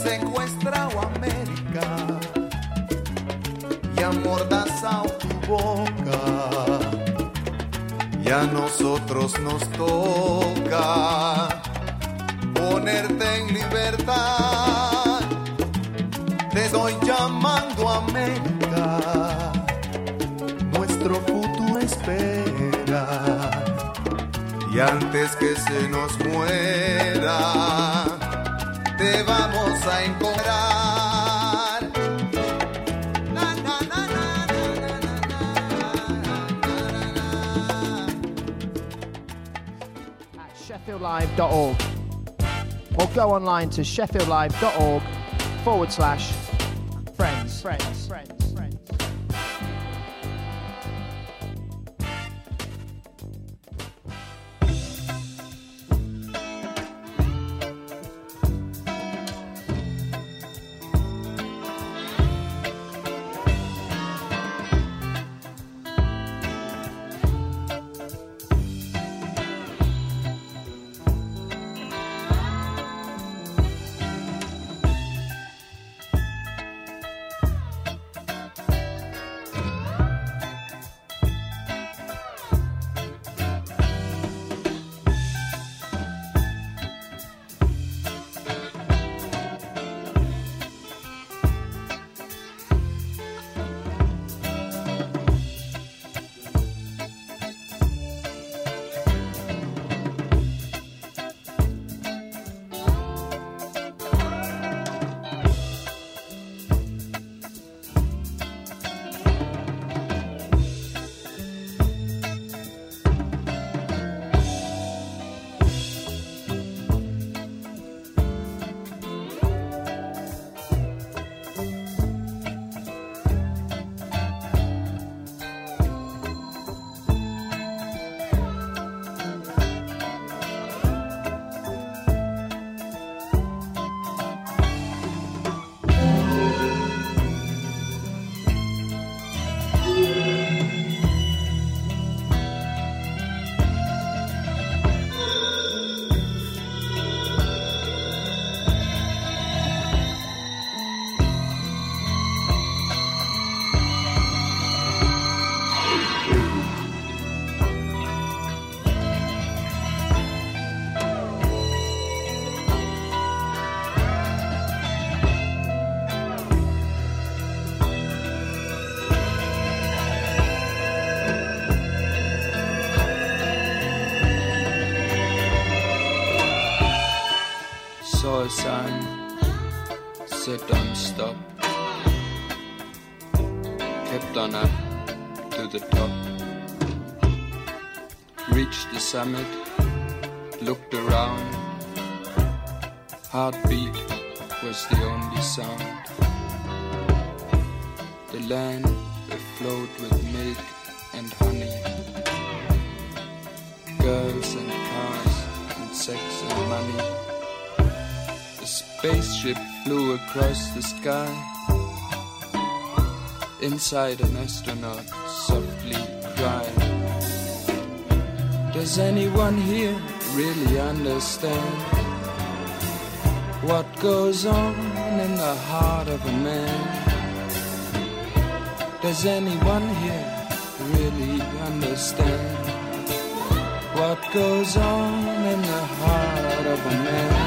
secuestrado América y amordazado tu boca, y a nosotros nos toca ponerte en libertad. Te estoy llamando América, nuestro futuro espera, y antes que se nos muera te vamos a encontrar. At sheffieldlive.org or go online to sheffieldlive.org/friends. Saw a sign, said don't stop. Kept on up to the top. Reached the summit, looked around. Heartbeat was the only sound. The land afloat with milk and honey. Girls and cars and sex and money. A spaceship flew across the sky. Inside an astronaut softly cried. Does anyone here really understand what goes on in the heart of a man? Does anyone here really understand what goes on in the heart of a man?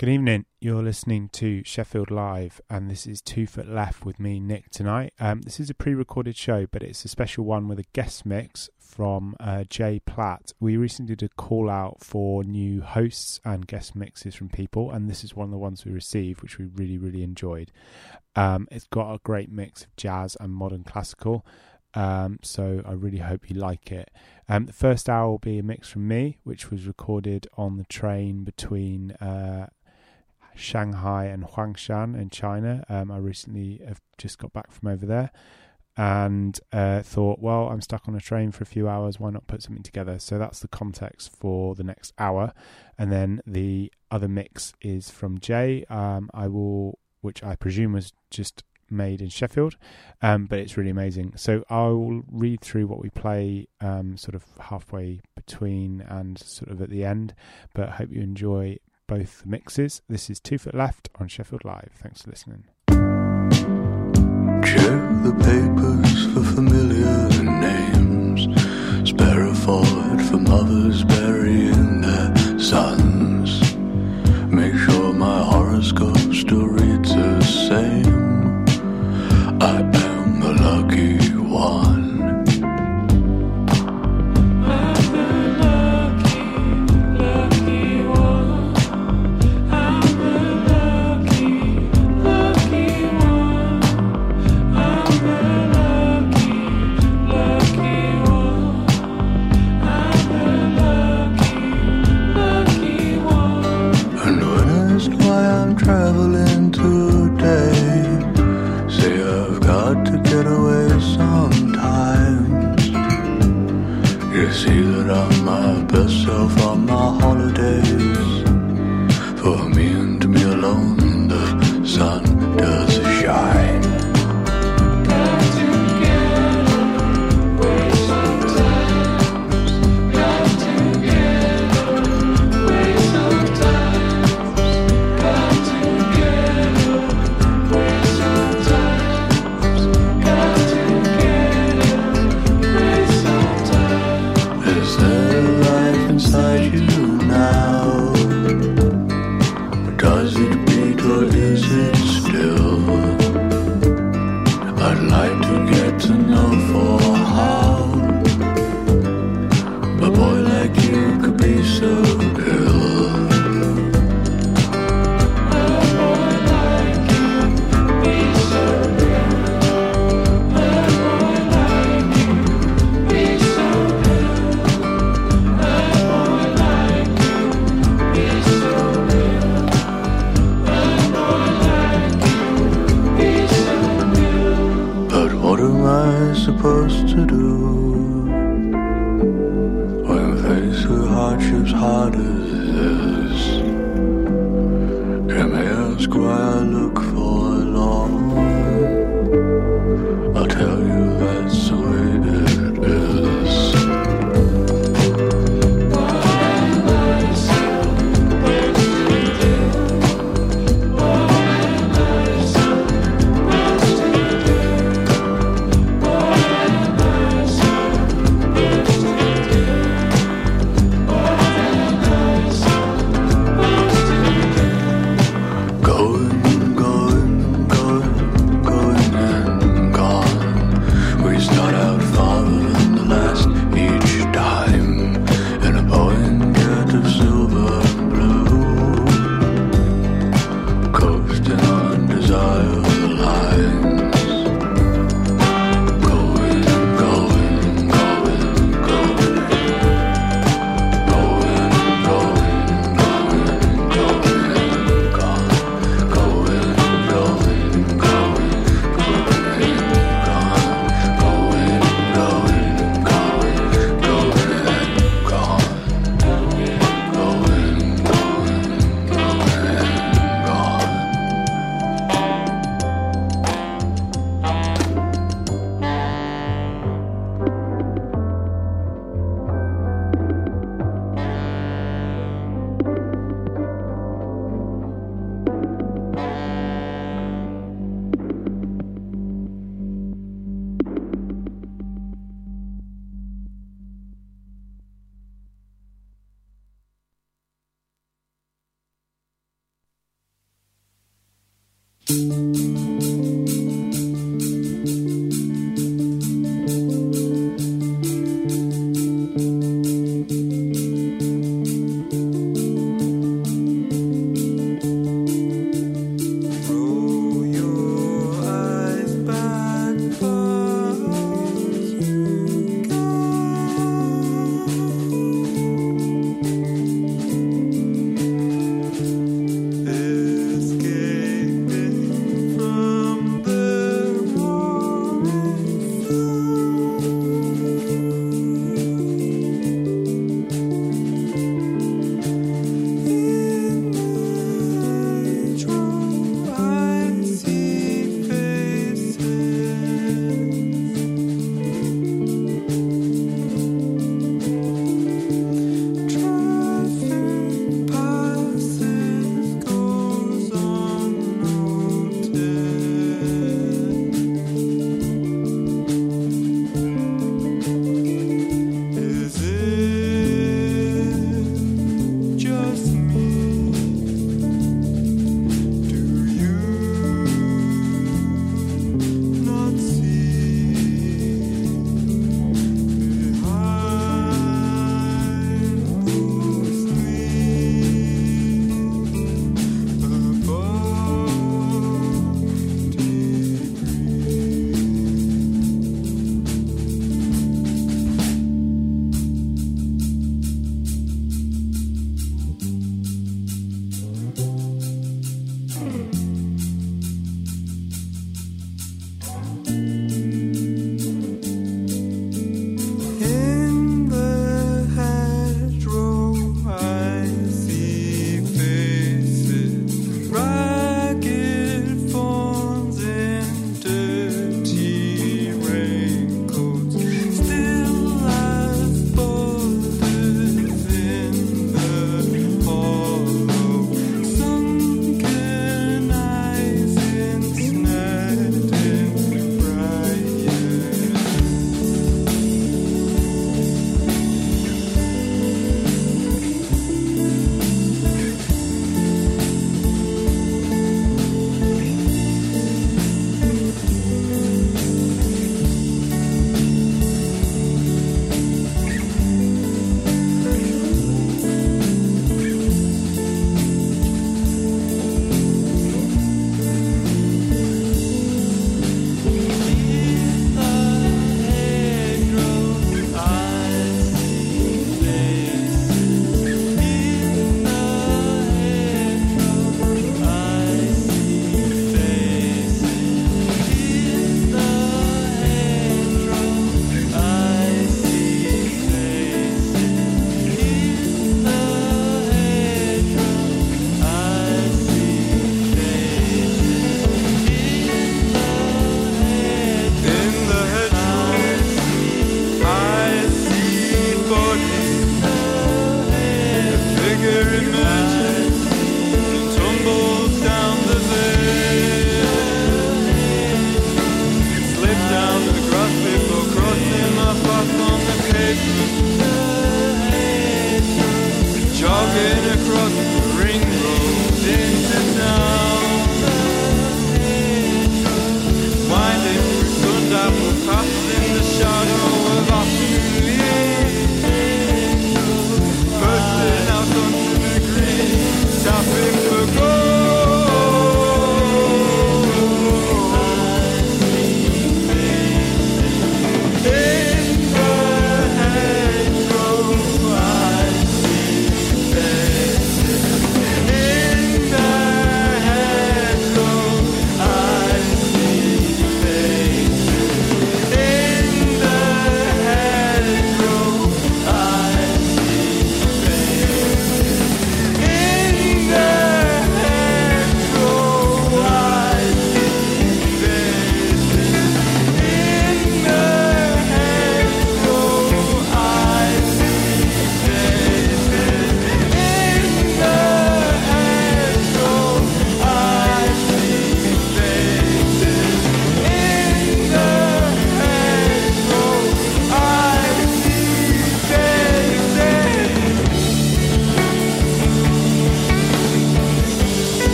Good evening. You're listening to Sheffield Live, and this is 2 Foot Left with me, Nick, tonight. This is a pre-recorded show, but it's a special one with a guest mix from Jay Platt. We recently did a call out for new hosts and guest mixes from people, and this is one of the ones we received, which we really, really enjoyed. It's got a great mix of jazz and modern classical, so I really hope you like it. The first hour will be a mix from me, which was recorded on the train between Shanghai and Huangshan in China. I recently have just got back from over there and thought, well, I'm stuck on a train for a few hours, why not put something together? So that's the context for the next hour. And then the other mix is from Jay, which I presume was just made in Sheffield, but it's really amazing. So I'll read through what we play sort of halfway between and sort of at the end, but I hope you enjoy both the mixes. This is 2 Foot Left on Sheffield Live. Thanks for listening. Check the papers for familiar names. Spare a forward for mothers burying their sons. Make sure my horoscope still reads the same. I am the lucky one. Traveling today, say I've got to get away sometimes. You see that I'm my best self on my holidays. For me and me alone, the sun does shine. Supposed to do when faced with hardships hard as this? You may ask why I look forlorn. I'll tell you that's the way it is. Going Escaping from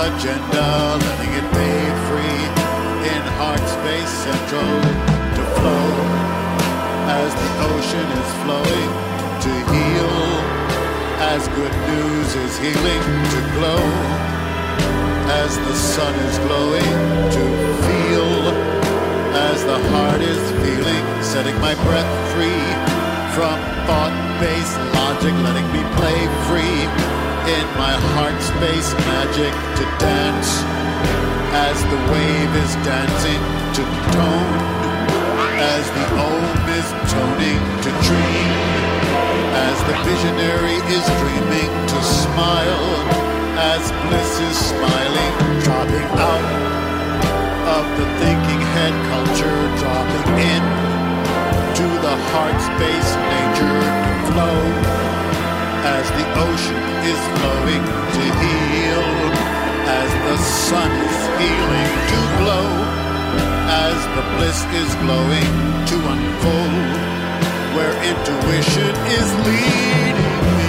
agenda, letting it bathe free in heart space central to flow as the ocean is flowing to heal, as good news is healing to glow, as the sun is glowing to feel, as the heart is feeling, setting my breath free from thought-based logic, letting me play free in my heart space magic to dance as the wave is dancing to tone, as the Om is toning to dream, as the visionary is dreaming to smile, as bliss is smiling, dropping out of the thinking head culture, dropping in to the heart space nature flow, as the ocean is flowing to heal, as the sun is healing to glow, as the bliss is glowing to unfold, where intuition is leading me.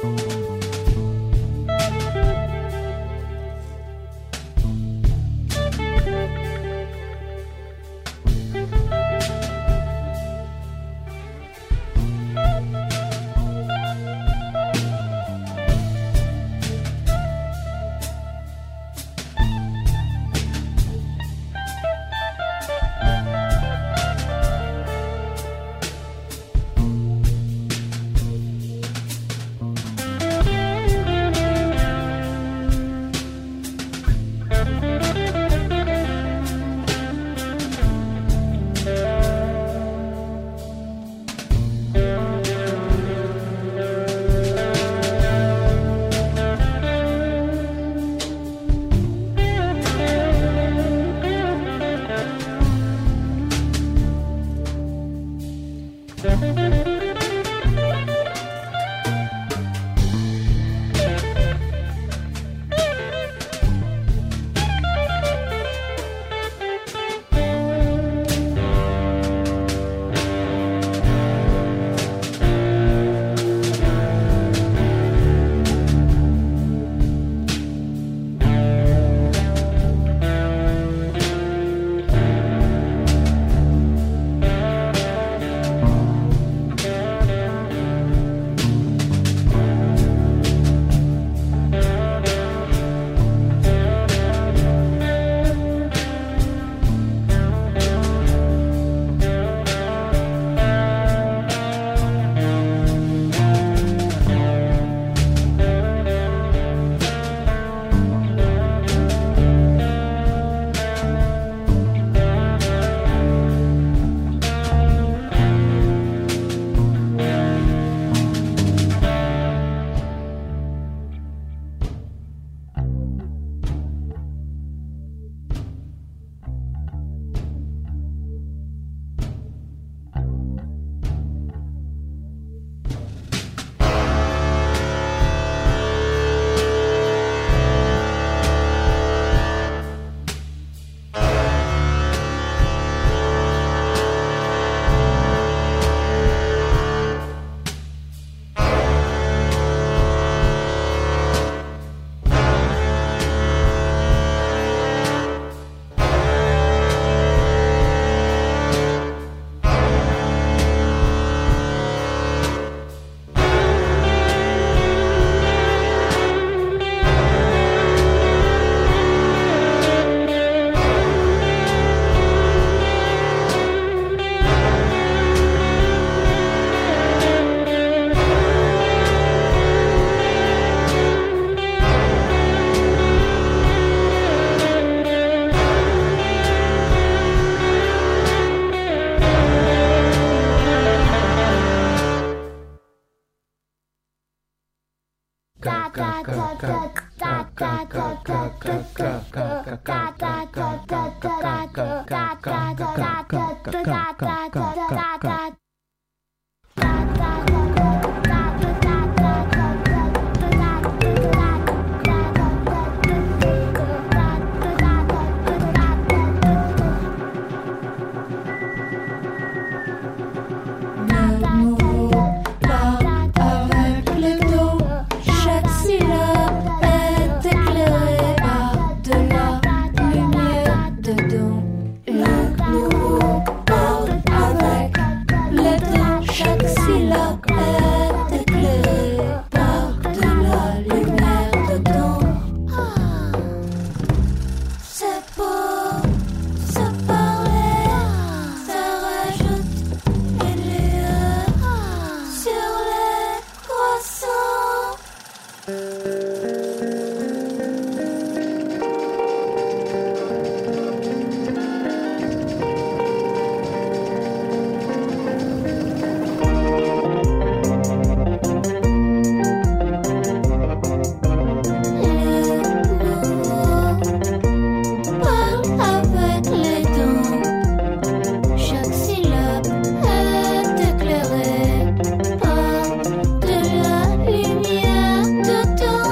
Dedans.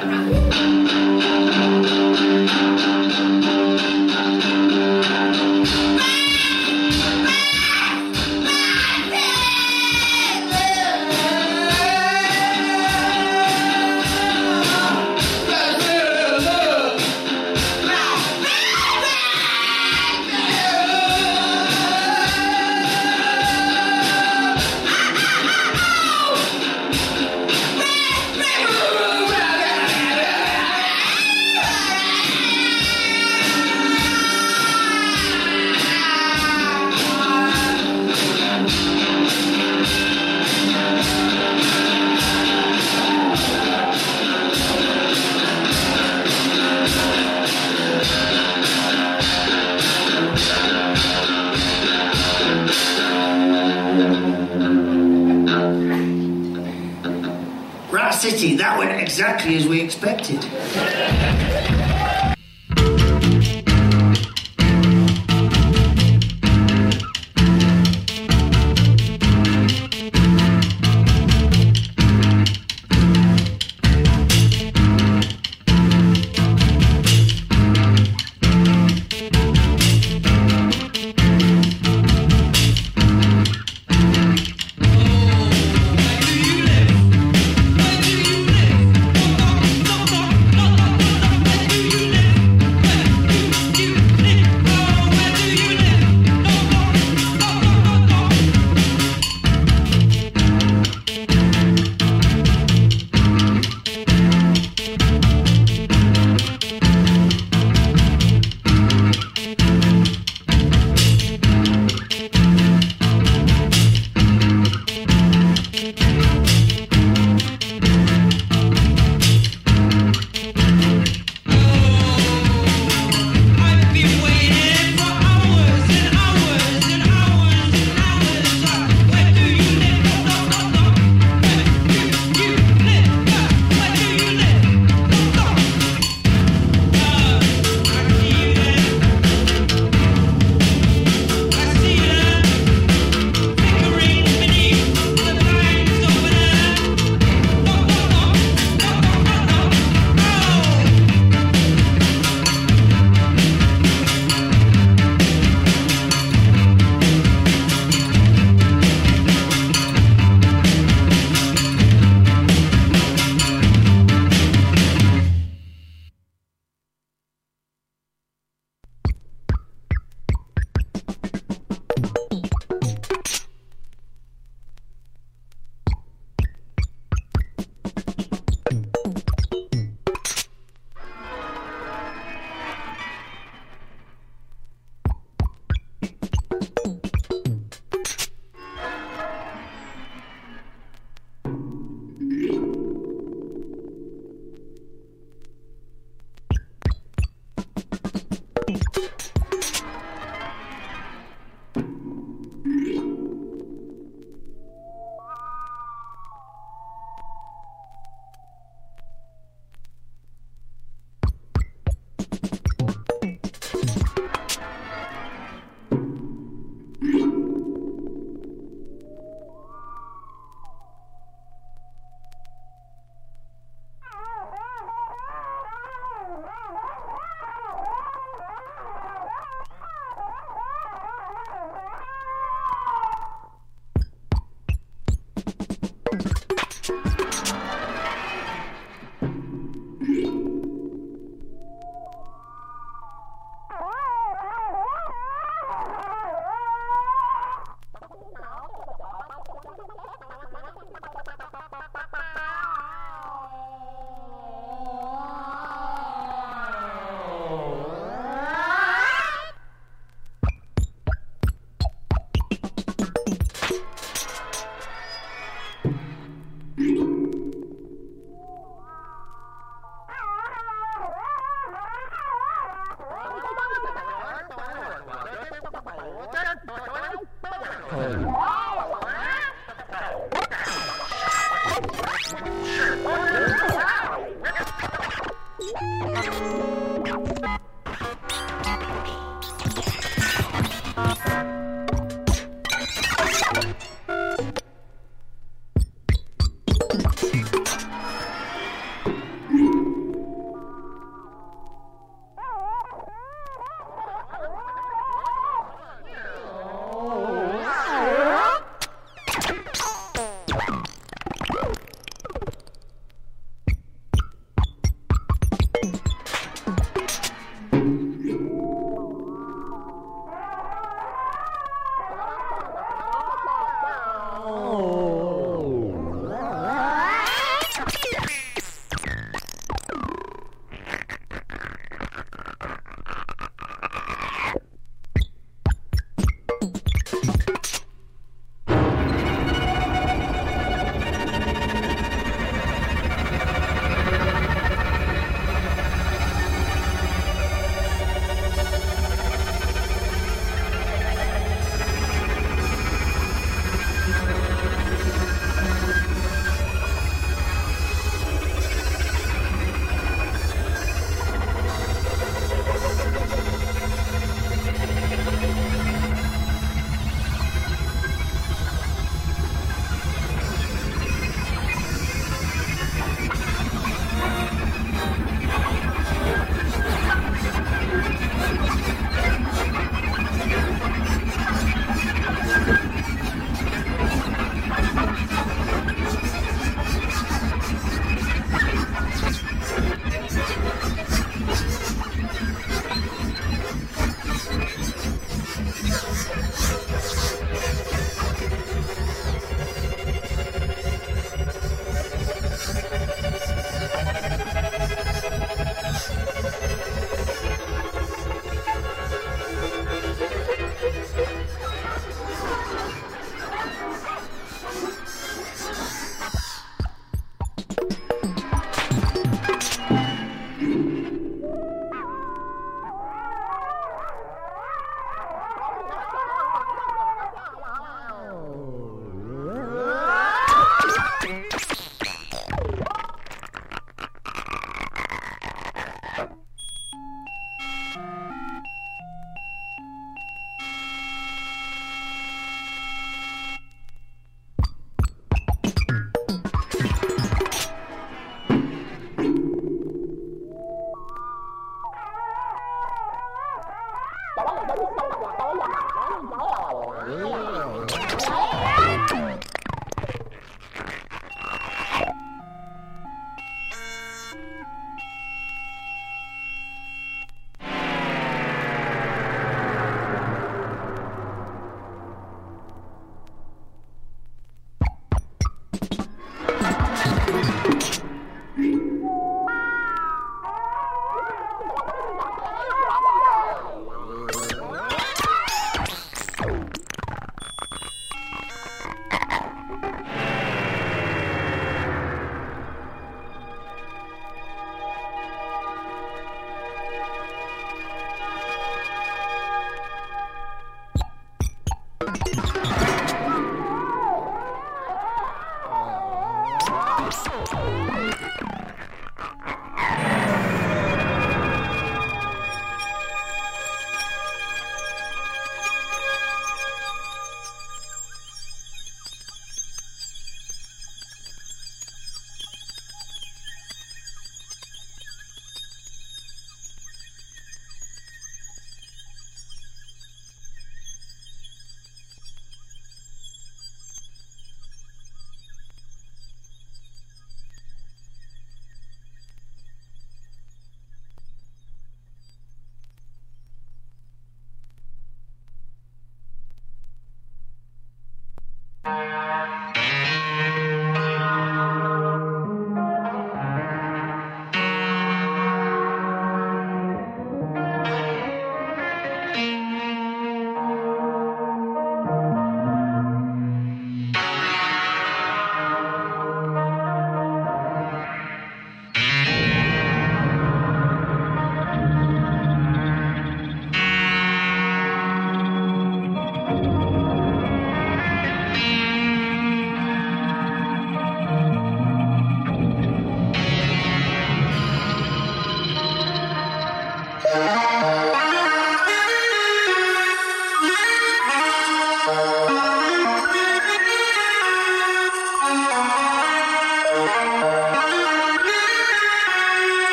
City, that went exactly as we expected.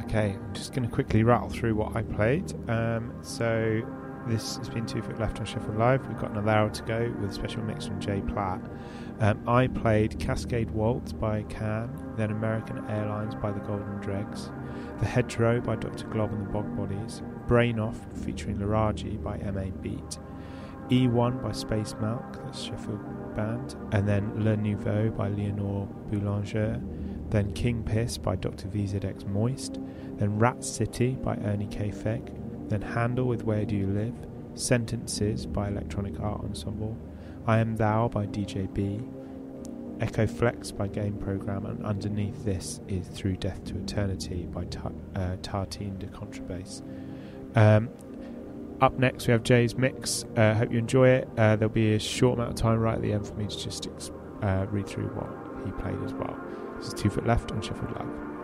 Okay, I'm just going to quickly rattle through what I played. So this has been 2 Foot Left on Sheffield Live. We've got another hour to go with a special mix from Jay Platt. I played Cascade Waltz by Can, then American Airlines by the Golden Dregs, The Hedgerow by Dr. Glob and the Bog Bodies, Brain Off featuring Laraji by M.A. Beat, E1 by Space Milk, that's Sheffield band, and then Le Nouveau by Leonore Boulanger, then King Piss by Dr. VZX Moist, then Rat City by Ernie K. Fegg, then Handle with Where Do You Live, Sentences by Electronic Art Ensemble, I Am Thou by DJ B, Echo Flex by Game Program, and underneath this is Through Death to Eternity by Tartine de Contrabass. Up next we have Jay's mix. Hope you enjoy it. There'll be a short amount of time right at the end for me to just read through what he played as well. This is 2 Foot Left on Sheffield Live.